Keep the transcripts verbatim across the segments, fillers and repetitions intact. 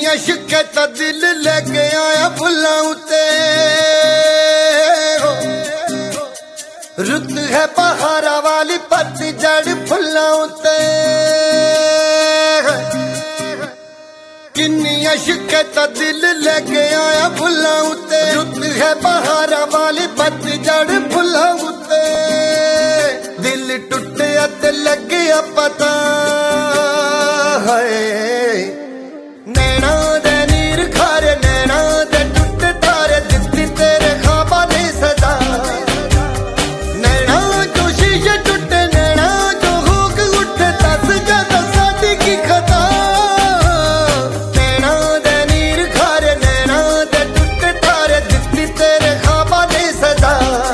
अशके ता दिल लेके आया फुल्लां उते। रुत है बहारा वाली पतझड़ फुल्लां उते। किन्नी अशके ता दिल लेके आया फुल्लां उते। रुत है बहारा वाली पतझड़ फुल्लां उते। दिल टुटिया ते लग्या पता है नैना दे नीर खारे नैना दे टुट तारे दित्ती तेरे ख्वाबा ने सदा। नैना जो शीशे टूटे नैना जो हुक उठे दस ज्यादा साडी की खता। नैना दे नीर खारे नैना दे टुट तारे दित्ती तेरे ख्वाबा ने सदा।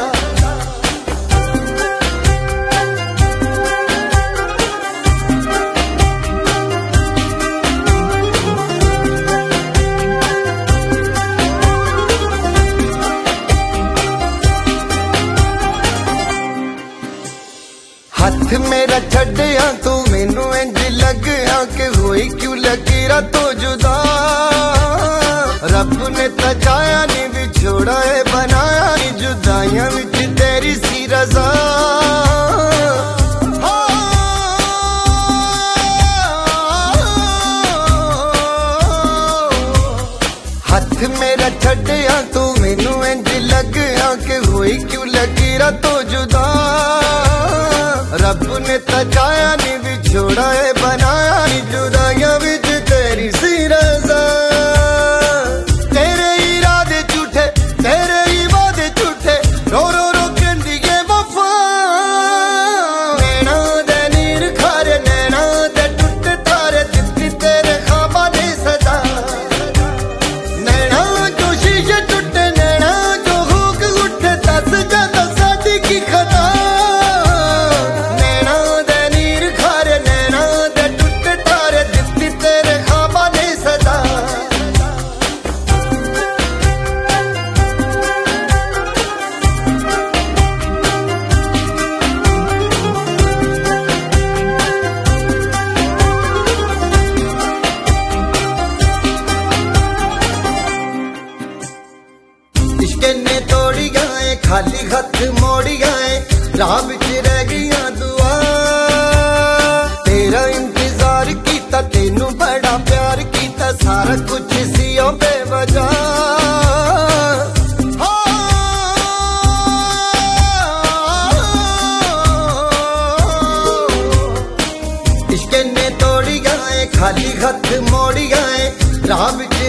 हथ मेरा छड़िया तू मैनू इंज लग्या कि होई क्यों लकीरा तो जुदा। रब ने तो चाया नहीं विछोड़ा है बनाया नहीं जुदाइयां विच तेरी सी रज़ा। हथ मेरा छड़िया तू मैनू इंज लग्या कि होई क्यों लकीरा तो जुदा। रब ने तो चाया नहीं विछोड़ा है बनाया नहीं जुदाइयां विच तेरी सी रज़ा। तेरे इरादे झूठे तेरे ही वादे झूठे रो रो रो कहंदी है वफा। नैना दे नीर खारे नैना दे टुट तारे दित्ती तेरे ख्वाबा ने सदा। नैना जो शीशे टूटे नैना जो हुक उठे दस ज्यादा साडी की खता। ने तोड़ी गए खाली हथ मोड़ी गए राह विच रह गईया दुआ। तेरा इंतजार किया तेनू बड़ा प्यार किया सारा कुछ सियों बेवजह। इश्क ने तोड़ी गए खाली हथ मोड़ी गए राह विच